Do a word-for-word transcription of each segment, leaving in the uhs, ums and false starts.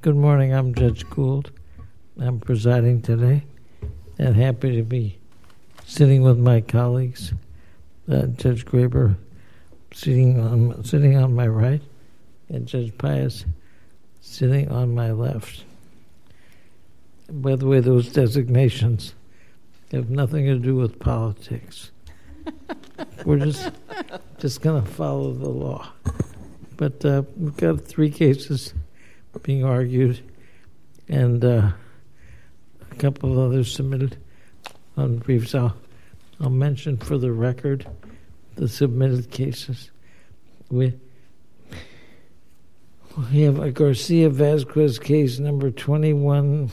Good morning. I'm Judge Gould. I'm presiding today and happy to be sitting with my colleagues. Uh, Judge Graber sitting on sitting on my right and Judge Pius sitting on my left. By the way, those designations have nothing to do with politics. We're just just going to follow the law. But uh, we've got three cases being argued and uh, a couple of others submitted on briefs. I'll, I'll mention for the record the submitted cases. We, we have a Garcia Vasquez case number twenty-one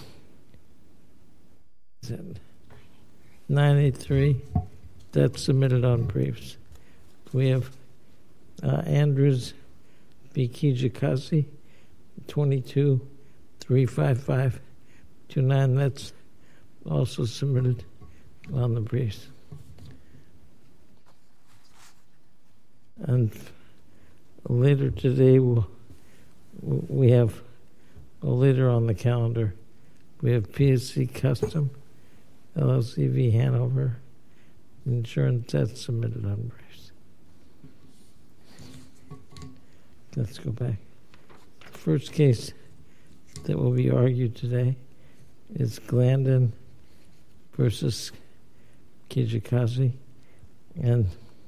ninety-three. That's submitted on briefs. We have uh, Andrews v. Kijakazi, twenty-two three five five two nine. That's also submitted on the briefs. And later today, we'll, we have, well, later on the calendar, we have P S C Custom, L L C v. Hanover Insurance. That's submitted on briefs. Let's go back. The first case that will be argued today is Glandon versus Kijakazi, and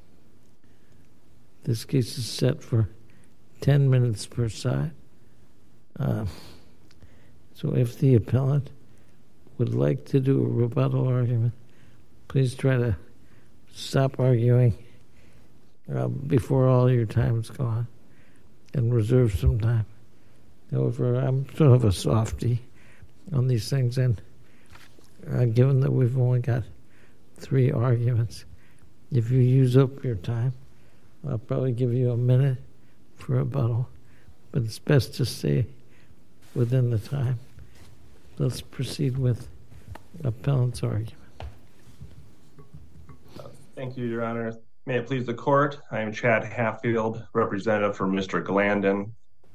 this case is set for ten minutes per side. Uh, so if the appellant would like to do a rebuttal argument, please try to stop arguing uh, before all your time's gone and reserve some time. However, I'm sort of a softie on these things, and uh, given that we've only got three arguments, if you use up your time, I'll probably give you a minute for rebuttal, but it's best to stay within the time. Let's proceed with appellant's argument. Thank you, Your Honor. May it please the court, I am Chad Hatfield, representative for Mister Glandon.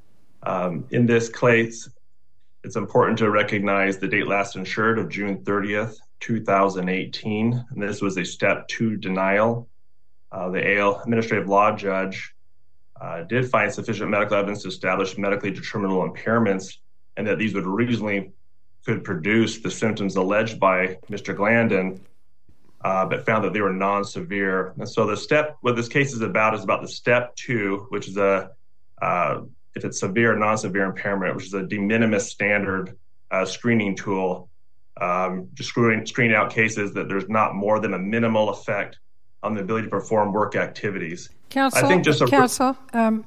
Um, in this case, it's important to recognize the date last insured of June thirtieth, two thousand eighteen. And this was a step two denial. Uh, the A L administrative law judge uh, did find sufficient medical evidence to establish medically determinable impairments and that these would reasonably could produce the symptoms alleged by Mister Glandon, uh, but found that they were non-severe. And so the step, what this case is about is about the step two, which is a, uh, if it's severe or non-severe impairment, which is a de minimis standard uh, screening tool, um, just screening, screening out cases that there's not more than a minimal effect on the ability to perform work activities. Counsel, I think just a, counsel um,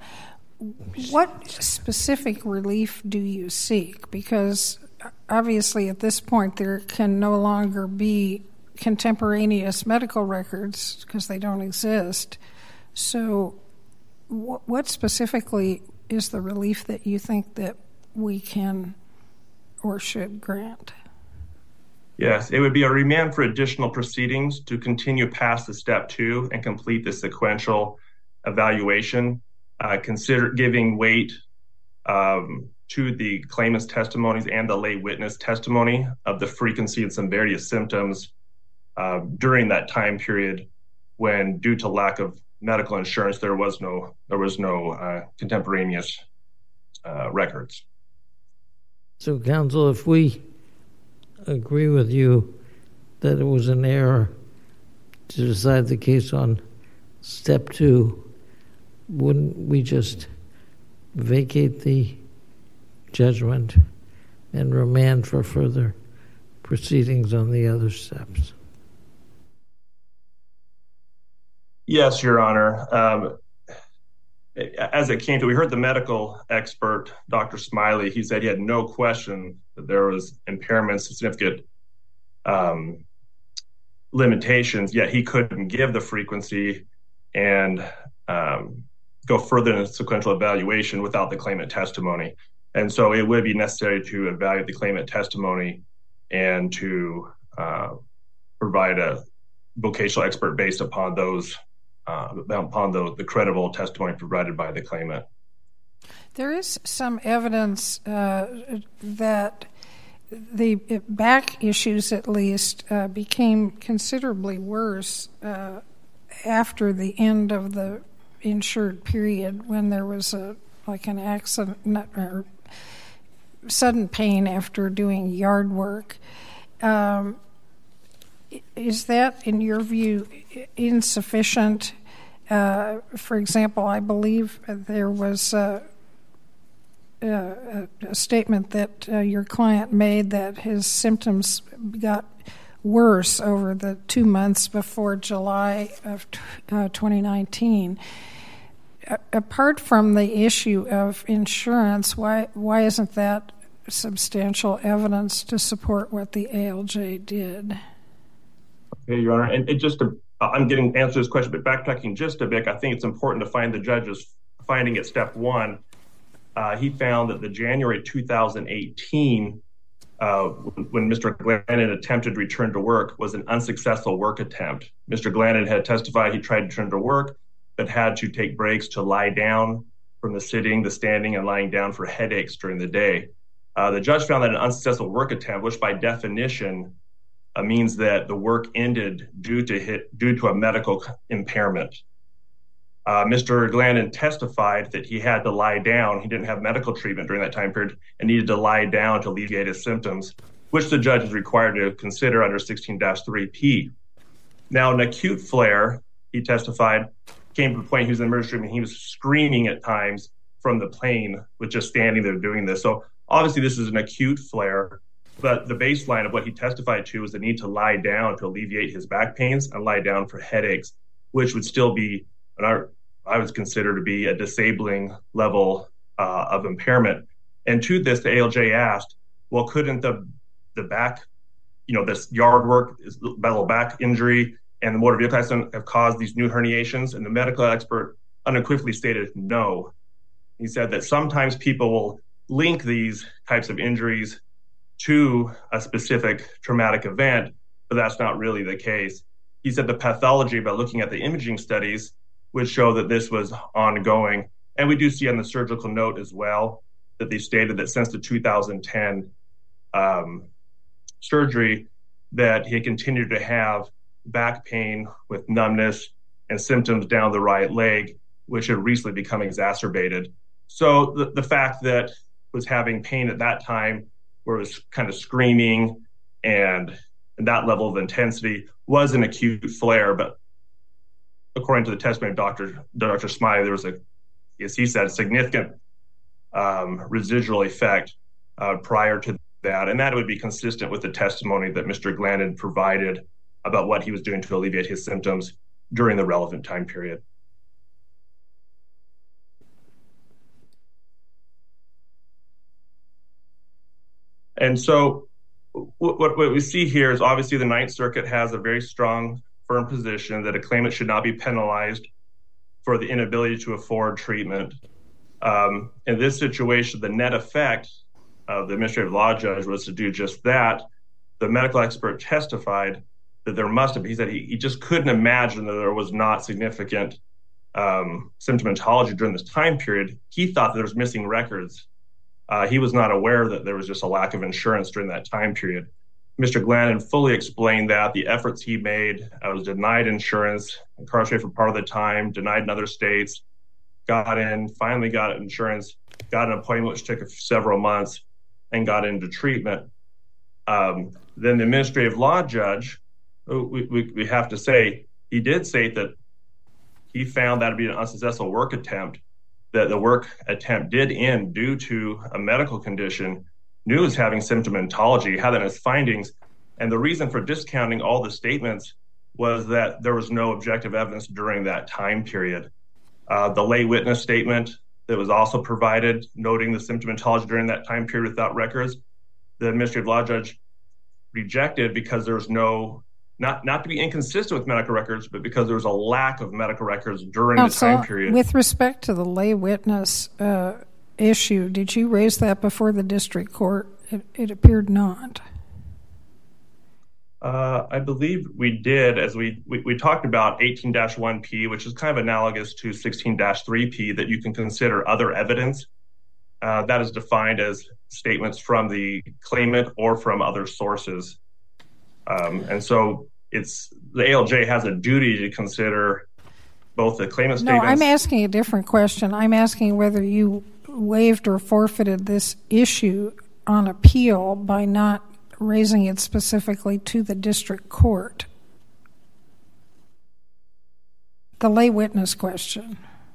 what specific relief do you seek? Because obviously at this point there can no longer be contemporaneous medical records because they don't exist. So wh- what specifically is the relief that you think that we can or should grant? Yes, it would be a remand for additional proceedings to continue past the step two and complete the sequential evaluation. Uh, consider giving weight um, to the claimant's testimonies and the lay witness testimony of the frequency and severity of symptoms uh, during that time period when, due to lack of medical insurance, there was no there was no uh, contemporaneous uh, records. So, counsel, if we agree with you that it was an error to decide the case on step two, wouldn't we just vacate the judgment and remand for further proceedings on the other steps? Yes, Your Honor. Um, as it came to, we heard the medical expert, Doctor Smiley, he said he had no question that there was impairments, significant um, limitations, yet he couldn't give the frequency and um, go further in the sequential evaluation without the claimant testimony. And so it would be necessary to evaluate the claimant testimony and to uh, provide a vocational expert based upon those, uh, upon the, the credible testimony provided by the claimant. There is some evidence uh, that the back issues, at least, uh, became considerably worse uh, after the end of the insured period, when there was a like an accident or sudden pain after doing yard work. Um, is that, in your view, insufficient? Uh, for example, I believe there was a, a, a statement that uh, your client made that his symptoms got worse over the two months before July of uh, twenty nineteen. A- apart from the issue of insurance, why why isn't that substantial evidence to support what the A L J did? Okay, Your Honor, and it just to, I'm getting answer this question, but backtracking just a bit, I think it's important to find the judge's finding at step one. Uh, he found that the January two thousand eighteen, uh, when Mister Glannon attempted to return to work, was an unsuccessful work attempt. Mister Glannon had testified he tried to return to work, but had to take breaks to lie down from the sitting, the standing, and lying down for headaches during the day. Uh, the judge found that an unsuccessful work attempt, which by definition uh, means that the work ended due to hit, due to a medical impairment. Uh, Mister Glannon testified that he had to lie down. He didn't have medical treatment during that time period and needed to lie down to alleviate his symptoms, which the judge is required to consider under sixteen dash three P. Now, an acute flare, he testified, came to the point he was in emergency room and he was screaming at times from the plane with just standing there doing this. So obviously this is an acute flare, but the baseline of what he testified to was the need to lie down to alleviate his back pains and lie down for headaches, which would still be, and I, I would consider to be a disabling level uh, of impairment. And to this, the A L J asked, well, couldn't the the back, you know, this yard work, this little back injury, and the motor vehicle accident have caused these new herniations? And the medical expert unequivocally stated no. He said that sometimes people will link these types of injuries to a specific traumatic event, but that's not really the case. He said the pathology, by looking at the imaging studies, would show that this was ongoing. And we do see on the surgical note as well that they stated that since the two thousand ten um, surgery, that he continued to have back pain with numbness and symptoms down the right leg, which had recently become exacerbated. So the, the fact that was having pain at that time, where it was kind of screaming and, and that level of intensity, was an acute flare. But according to the testimony of Doctor Doctor Smiley, there was a, as he said, significant um, residual effect uh, prior to that, and that would be consistent with the testimony that Mister Glannon provided about what he was doing to alleviate his symptoms during the relevant time period. And so what, what we see here is obviously the Ninth Circuit has a very strong, firm position that a claimant should not be penalized for the inability to afford treatment. Um, in this situation, the net effect of the administrative law judge was to do just that. The medical expert testified that there must have, he said he, he just couldn't imagine that there was not significant um, symptomatology during this time period. He thought that there was missing records. Uh, he was not aware that there was just a lack of insurance during that time period. Mister Glannon fully explained that the efforts he made, uh, was denied insurance, incarcerated for part of the time, denied in other states, got in, finally got insurance, got an appointment which took several months, and got into treatment. Um, then the administrative law judge, we, we, we have to say, he did say that he found that to be an unsuccessful work attempt, that the work attempt did end due to a medical condition, knew he was having symptomatology, had that in his findings. And the reason for discounting all the statements was that there was no objective evidence during that time period. Uh, the lay witness statement that was also provided, noting the symptomatology during that time period without records, the administrative law judge rejected because there was no, not, not to be inconsistent with medical records, but because there was a lack of medical records during now, the time so period. With respect to the lay witness uh, issue, did you raise that before the district court? It, it appeared not. Uh, I believe we did, as we, we, we talked about eighteen dash one P, which is kind of analogous to sixteen dash three P, that you can consider other evidence. Uh, that is defined as statements from the claimant or from other sources. Um, and so it's the A L J has a duty to consider both the claimant no, statements. No, I'm asking a different question. I'm asking whether you waived or forfeited this issue on appeal by not raising it specifically to the district court. The lay witness question.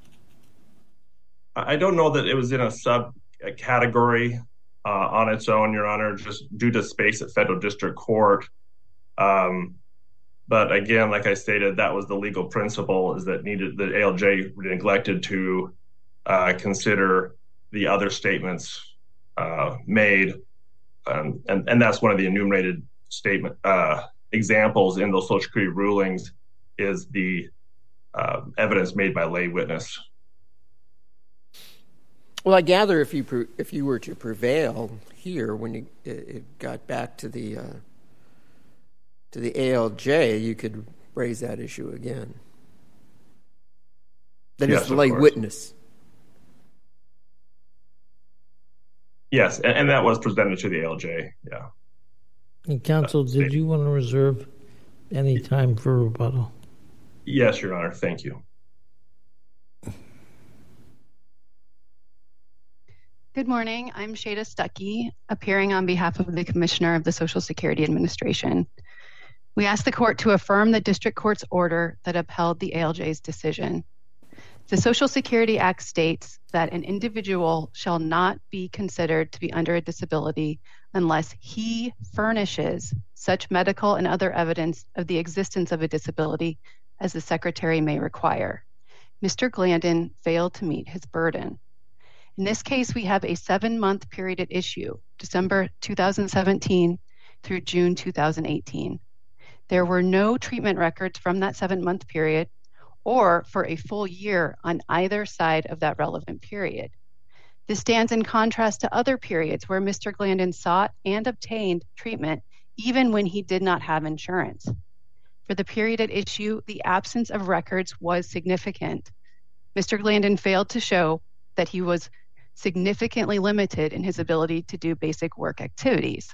I don't know that it was in a subcategory uh, on its own, Your Honor, just due to space at federal district court. Um, but again, like I stated, that was the legal principle, is that needed the A L J neglected to uh, consider the other statements uh, made. Um, and, and that's one of the enumerated statement uh, examples in those Social Security rulings, is the uh, evidence made by lay witness. Well, I gather if you pre- if you were to prevail here, when you, it, it got back to the uh, to the A L J, you could raise that issue again. That yes, is the lay course. witness. Yes, and, and that was presented to the A L J. Yeah. And counsel, uh, did you want to reserve any time for rebuttal? Yes, Your Honor. Thank you. Good morning. I'm Shada Stuckey, appearing on behalf of the Commissioner of the Social Security Administration. We ask the court to affirm the district court's order that upheld the A L J's decision. The Social Security Act states that an individual shall not be considered to be under a disability unless he furnishes such medical and other evidence of the existence of a disability as the Secretary may require. Mister Glandon failed to meet his burden. In this case, we have a seven-month period at issue, December two thousand seventeen through June two thousand eighteen. There were no treatment records from that seven-month period or for a full year on either side of that relevant period. This stands in contrast to other periods where Mister Glandon sought and obtained treatment even when he did not have insurance. For the period at issue, the absence of records was significant. Mister Glandon failed to show that he was significantly limited in his ability to do basic work activities.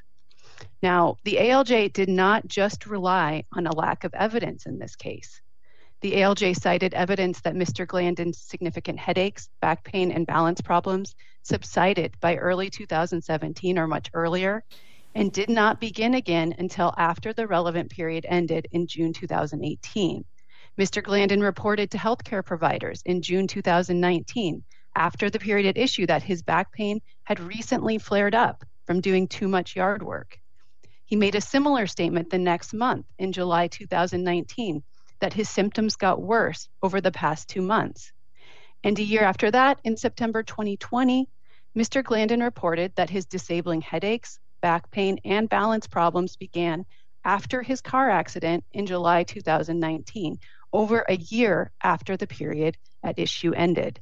Now, the A L J did not just rely on a lack of evidence in this case. The A L J cited evidence that Mister Glandon's significant headaches, back pain, and balance problems subsided by early two thousand seventeen or much earlier, and did not begin again until after the relevant period ended in June two thousand eighteen. Mister Glandon reported to healthcare providers in June two thousand nineteen, after the period at issue, that his back pain had recently flared up from doing too much yard work. He made a similar statement the next month in July two thousand nineteen that his symptoms got worse over the past two months. And a year after that, in September twenty twenty, Mister Glandon reported that his disabling headaches, back pain, and balance problems began after his car accident in July two thousand nineteen, over a year after the period at issue ended.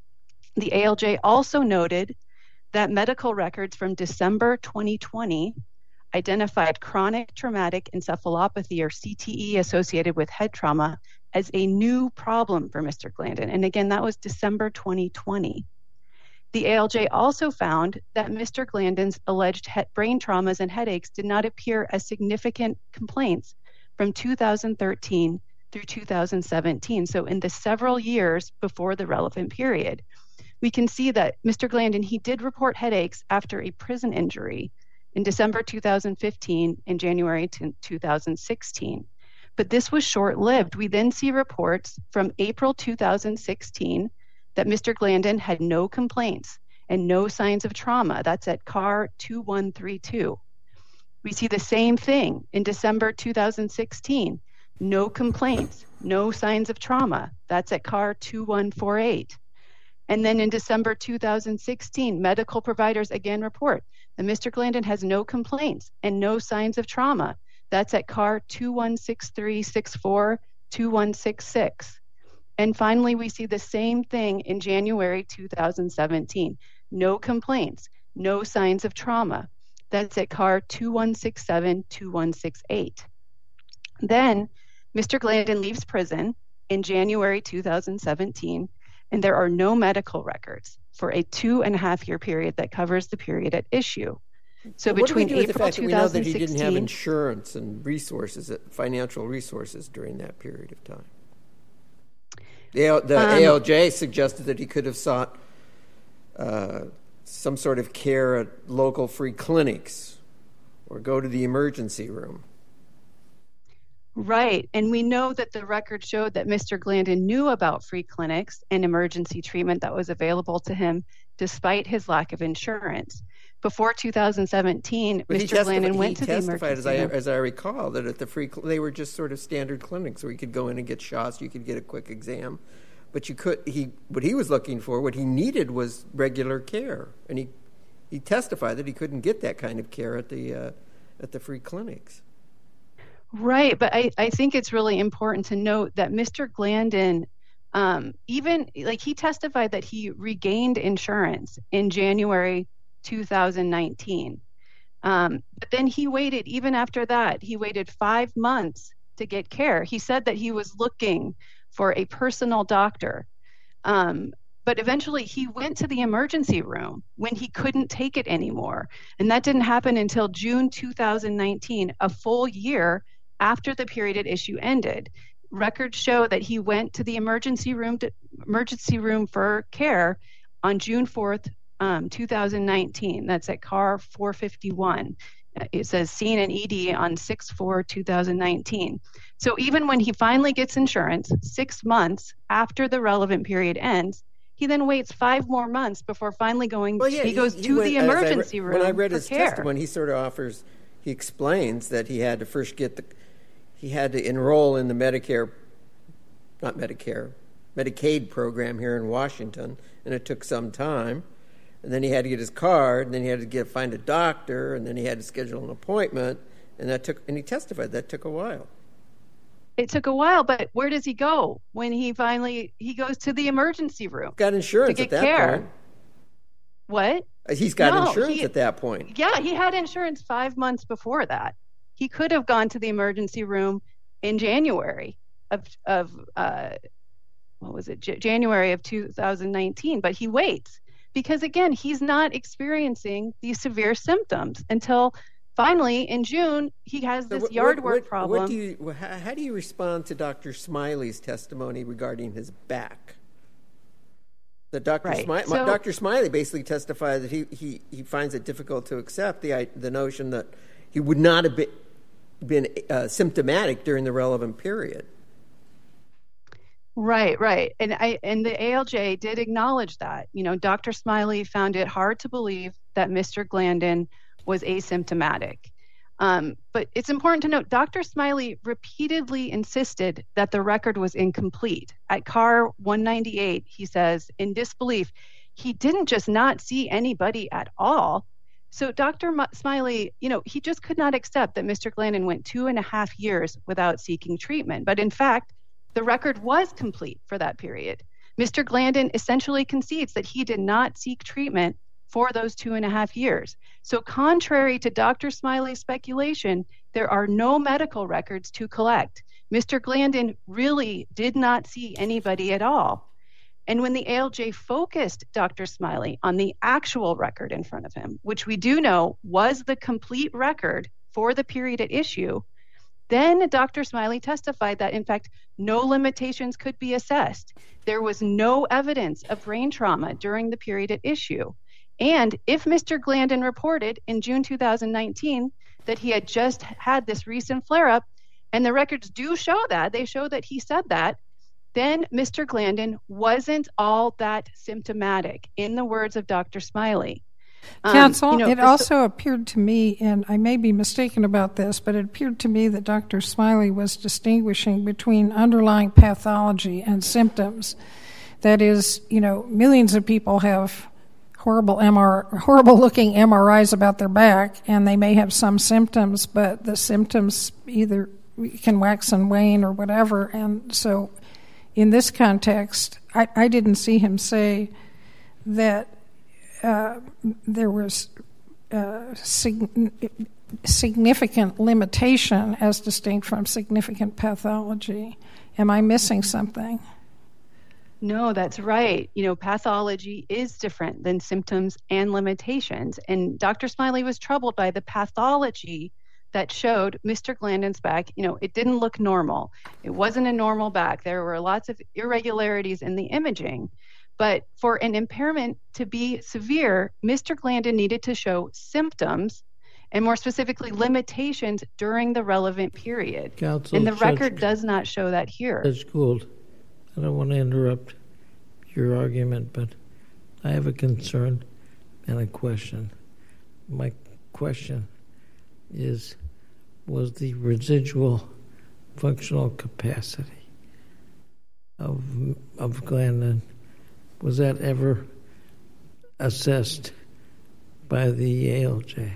The A L J also noted that medical records from December twenty twenty identified chronic traumatic encephalopathy, or C T E, associated with head trauma as a new problem for Mister Glandon. And again, that was December twenty twenty. The A L J also found that Mister Glandon's alleged he- brain traumas and headaches did not appear as significant complaints from two thousand thirteen through two thousand seventeen, so in the several years before the relevant period. We can see that Mister Glandon, he did report headaches after a prison injury in December two thousand fifteen and January two thousand sixteen. But this was short-lived. We then see reports from April two thousand sixteen that Mister Glandon had no complaints and no signs of trauma. That's at C A R two one three two. We see the same thing in December two thousand sixteen. No complaints, no signs of trauma. That's at C A R two one four eight. And then in December two thousand sixteen, medical providers again report that Mister Glandon has no complaints and no signs of trauma. That's at C A R two one six three six four two one six six. And finally, we see the same thing in January two thousand seventeen. No complaints, no signs of trauma. That's at C A R two one six seven two one six eight. Then Mister Glandon leaves prison in January two thousand seventeen, and there are no medical records for a two and a half year period that covers the period at issue. So well, between what do we do April with the fact that we know that he twenty sixteen, didn't have insurance and resources, financial resources during that period of time? The, the um, A L J suggested that he could have sought uh, some sort of care at local free clinics or go to the emergency room. Right. And we know that the record showed that Mister Glandon knew about free clinics and emergency treatment that was available to him despite his lack of insurance. Before two thousand seventeen, but Mister Glandon went to the emergency room. He testified, as I, room. as I recall, that at the free they were just sort of standard clinics where you could go in and get shots, you could get a quick exam. But you could he what he was looking for, what he needed was regular care. And he he testified that he couldn't get that kind of care at the uh, at the free clinics. Right, but I, I think it's really important to note that Mister Glandon, um, even like he testified that he regained insurance in January two thousand nineteen. Um, but then he waited, even after that, he waited five months to get care. He said that he was looking for a personal doctor. Um, but eventually he went to the emergency room when he couldn't take it anymore. And that didn't happen until June two thousand nineteen, a full year after the period at issue ended. Records show that he went to the emergency room to, emergency room for care on June fourth, um, two thousand nineteen. That's at C A R four fifty-one. It says seen in E D on six four two thousand nineteen. So even when he finally gets insurance, six months after the relevant period ends, he then waits five more months before finally going. Well, yeah, he goes he, to he went, the emergency I re- room. When I read for his care. testimony, he sort of offers, he explains that he had to first get the, he had to enroll in the Medicare, not Medicare, Medicaid program here in Washington, and it took some time. And then he had to get his card, and then he had to get find a doctor, and then he had to schedule an appointment, and that took. And he testified that took a while. It took a while, but where does he go when he finally he goes to the emergency room? Got insurance to at get that care. point. What? He's got no, insurance he, at that point. Yeah, he had insurance five months before that. He could have gone to the emergency room in January of of uh, what was it? J- January of two thousand nineteen, but he waits. Because, again, he's not experiencing these severe symptoms until finally in June he has this so what, yard what, work what, problem. What do you, how, how do you respond to Doctor Smiley's testimony regarding his back? The Doctor Right. Smiley, So, Doctor Smiley basically testified that he, he, he finds it difficult to accept the the notion that he would not have been, been uh, symptomatic during the relevant period. Right, right. And I and the A L J did acknowledge that. You know, Doctor Smiley found it hard to believe that Mister Glandon was asymptomatic. Um, but it's important to note, Doctor Smiley repeatedly insisted that the record was incomplete. At C A R one ninety-eight, he says, in disbelief, he didn't just not see anybody at all. So Doctor M- Smiley, you know, he just could not accept that Mister Glandon went two and a half years without seeking treatment. But in fact, the record was complete for that period. Mister Glandon essentially concedes that he did not seek treatment for those two and a half years. So contrary to Doctor Smiley's speculation, there are no medical records to collect. Mister Glandon really did not see anybody at all. And when the A L J focused Doctor Smiley on the actual record in front of him, which we do know was the complete record for the period at issue, then Doctor Smiley testified that, in fact, no limitations could be assessed. There was no evidence of brain trauma during the period at issue. And if Mister Glandon reported in June two thousand nineteen that he had just had this recent flare-up, and the records do show that, they show that he said that, then Mister Glandon wasn't all that symptomatic, in the words of Doctor Smiley. Um, Counsel, you know, it this, also appeared to me, and I may be mistaken about this, but it appeared to me that Doctor Smiley was distinguishing between underlying pathology and symptoms. That is, you know, millions of people have horrible M R, horrible-looking M R Is about their back, and they may have some symptoms, but the symptoms either can wax and wane or whatever. And so in this context, I, I didn't see him say that Uh, there was uh, sig- significant limitation as distinct from significant pathology. Am I missing something? No, that's right. You know, pathology is different than symptoms and limitations. And Doctor Smiley was troubled by the pathology that showed Mister Glandon's back. You know, it didn't look normal. It wasn't a normal back. There were lots of irregularities in the imaging. But for an impairment to be severe, Mister Glandon needed to show symptoms and more specifically limitations during the relevant period. Counsel, and the Judge, record does not show that here. Judge Gould, I don't want to interrupt your argument, but I have a concern and a question. My question is, was the residual functional capacity of of Glandon, was that ever assessed by the A L J?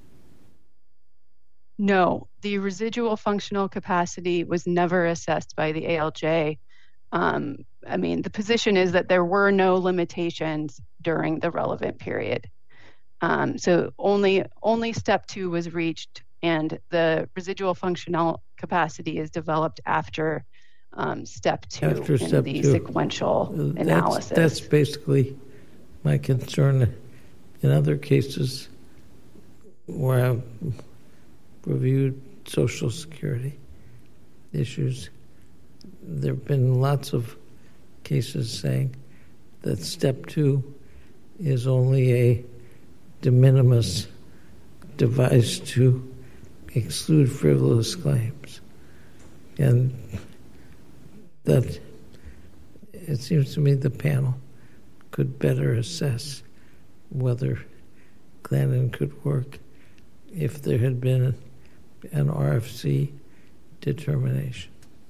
No, the residual functional capacity was never assessed by the A L J. Um, I mean, the position is that there were no limitations during the relevant period. Um, so only only step two was reached, and the residual functional capacity is developed after um, step two After in step the two. sequential That's, analysis. That's basically my concern. In other cases where I've reviewed Social Security issues, there have been lots of cases saying that step two is only a de minimis device to exclude frivolous claims. And that it seems to me the panel could better assess whether Glandon could work if there had been an R F C determination.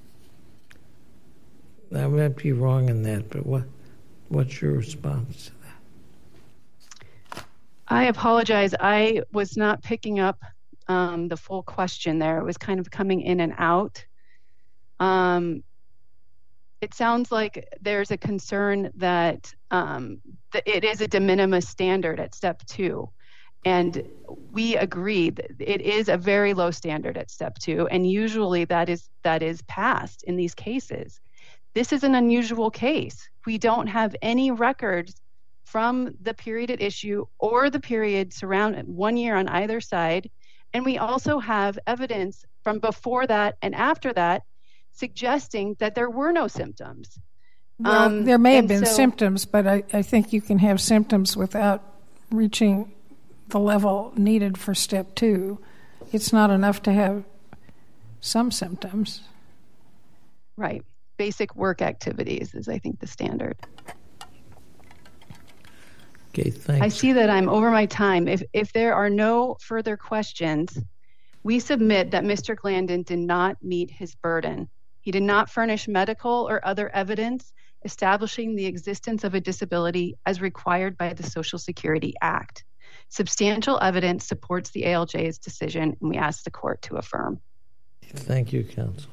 I might be wrong in that, but what what's your response to that? I apologize. I was not picking up um, the full question there. It was kind of coming in and out. Um, it sounds like there's a concern that um, th- it is a de minimis standard at step two. And we agree that it is a very low standard at step two, and usually that is that is passed in these cases. This is an unusual case. We don't have any records from the period at issue or the period surrounding one year on either side. And we also have evidence from before that and after that suggesting that there were no symptoms. Well, um, there may have been so, symptoms, but I, I think you can have symptoms without reaching the level needed for step two. It's not enough to have some symptoms. Right. Basic work activities is, I think, the standard. Okay, thanks. I see that I'm over my time. If if there are no further questions, we submit that Mister Glandon did not meet his burden. He did not furnish medical or other evidence establishing the existence of a disability as required by the Social Security Act. Substantial evidence supports the A L J's decision, and we ask the court to affirm. Thank you, counsel.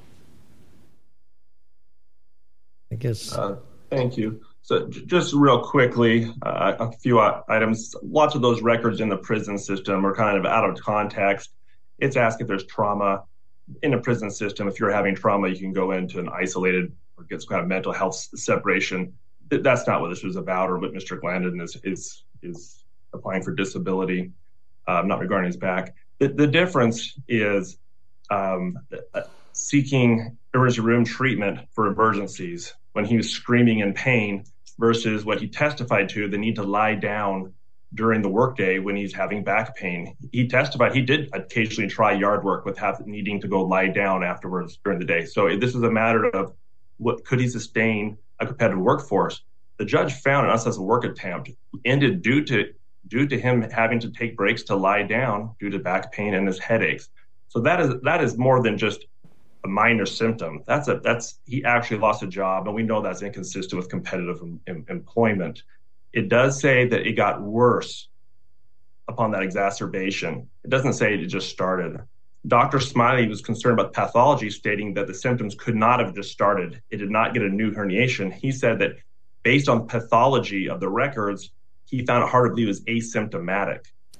I guess. Uh, thank you. So j- just real quickly, uh, a few items. Lots of those records in the prison system are kind of out of context. It's asked if there's trauma in a prison system. If you're having trauma, you can go into an isolated or get some kind of mental health separation. That's not what this was about, or what Mister Glandon is is is applying for disability, um, not regarding his back. The, the difference is um, seeking emergency room treatment for emergencies when he was screaming in pain versus what he testified to, the need to lie down during the workday when he's having back pain. He testified he did occasionally try yard work with have, needing to go lie down afterwards during the day. So this is a matter of what could he sustain a competitive workforce. The judge found an unsuccessful work attempt ended due to due to him having to take breaks to lie down due to back pain and his headaches. So that is that is more than just a minor symptom. That's a that's he actually lost a job, and we know that's inconsistent with competitive em, employment. It does say that it got worse upon that exacerbation. It doesn't say it just started. Doctor Smiley was concerned about pathology, stating that the symptoms could not have just started. It did not get a new herniation. He said that based on pathology of the records, he found it hard to believe it was asymptomatic.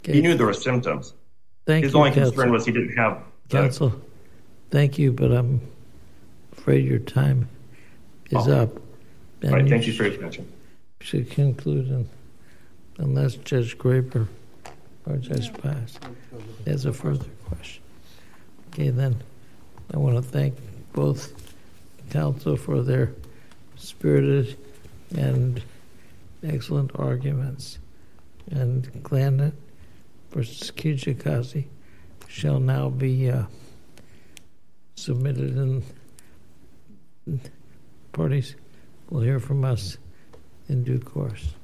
Okay. He knew there were symptoms. Thank His you, only Counsel. concern was he didn't have the, Counsel, thank you, but I'm afraid your time is Okay. up. And Right, thank sh- you for your attention. Should conclude in, unless Judge Graber or Judge Paz has a further question. Okay, then I want to thank both counsel for their spirited and excellent arguments. And Glandon versus Kijikazi shall now be uh, submitted, and parties will hear from us in due course.